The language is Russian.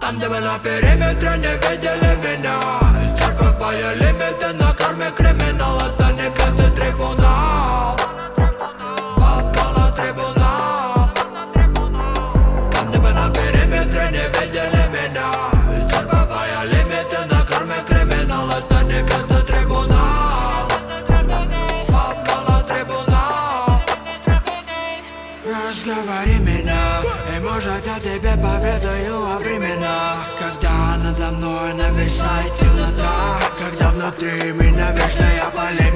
Там, где вы на периметре не видели меня, исчерпывая лимиты на карме криминал. Это небесный трибунал, папа на трибунал. Там, где вы на периметре не видели меня, исчерпывая лимиты на карме криминал. Это небесный трибунал, папа на трибунал. Разговори меня, и может я тебе поведаю о временах, когда надо мной нависает темнота, когда внутри меня вечная болезнь.